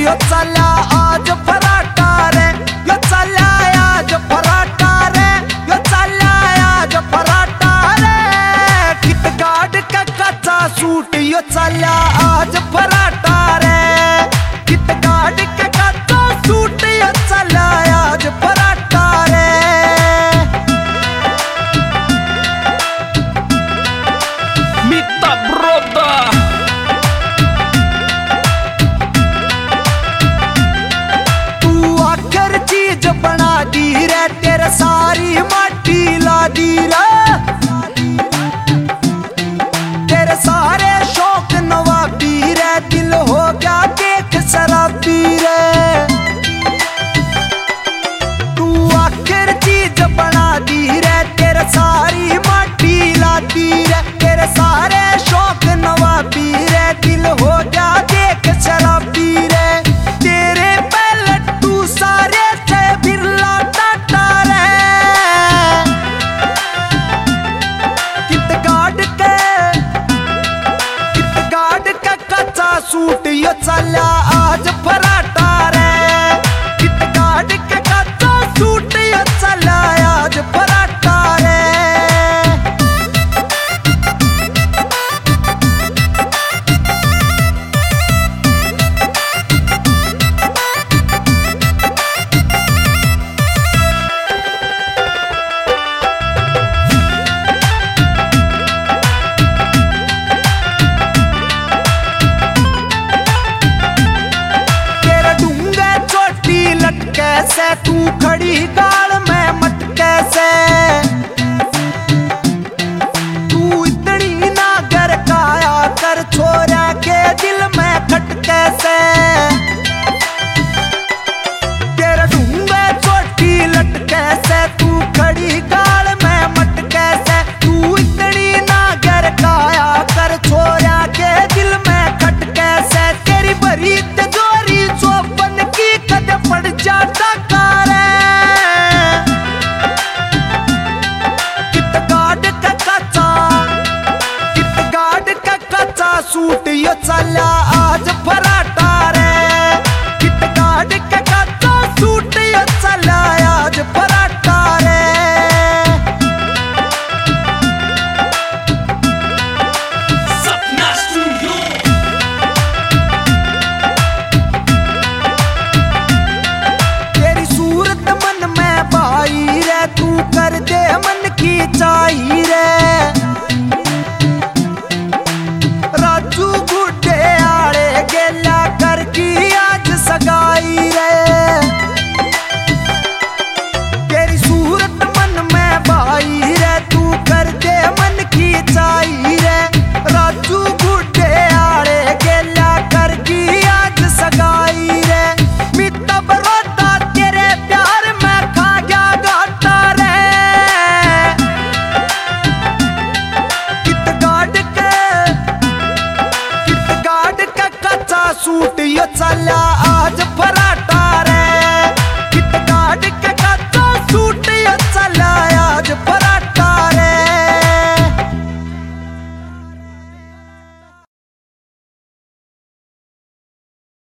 यो चला आज फराटा रे, यो चला आज फराटा रे, यो चला आज फराटा रे। किटगाड का कच्चा सूट यो चला आज फराटा रे, किटगाड का कच्चा सूट यो चला आज फराटा रे। Mita broda चीज बना दी रे, तेरे सारी माटी ला दी रे, तेरे सारे शौक नवाबी रे, दिल हो गया देख शराबी रे। तू आखिर चीज बना दी रे, तेरे सारी माटी ला दी रे, तेरे सारे शौक नवाबी रे, दिल हो गया देख शराबी रे। तेरे पहले तू सारे बिरला टाटा रे, किटगाड का कच्चा सूट यो चला आज फराटा रे, किटगाड का कच्चा सूट यो चला आज फराटा रे। कैसे तू खड़ी गाल में मटके से, तू इतनी ना गर काया कर छोरा के दिल में खटके से। तेरा ढूंढे छोटी लटके से, तू खड़ी गाल में मटके से, तू इतनी ना गर काया कर छोरा के दिल में खटके से। तेरी बड़ी तिजोरी चौपन की कद पड़ जाता सूट यो चला आज फराटा रे, किटगाड का कच्चा सूट यो चला आज फराटा रे। Sapna Studio तेरी सूरत मन में भाई रे, तू कर दे मन की चाही रे। राजू गुड्डे आड़े गेला कर की आज सगाई रे, तेरी सूरत मन में भाई रे, तू कर दे मन की चाही रे। राजू गुड्डे आड़े गेला कर की आज सगाई रे। मिता बरोदा तेरे प्यार में खा गया घाटा रे, का कच्चा सूट यो चला आज फराटा रे, किटगाड का कच्चा सूट यो चला आज फराटा।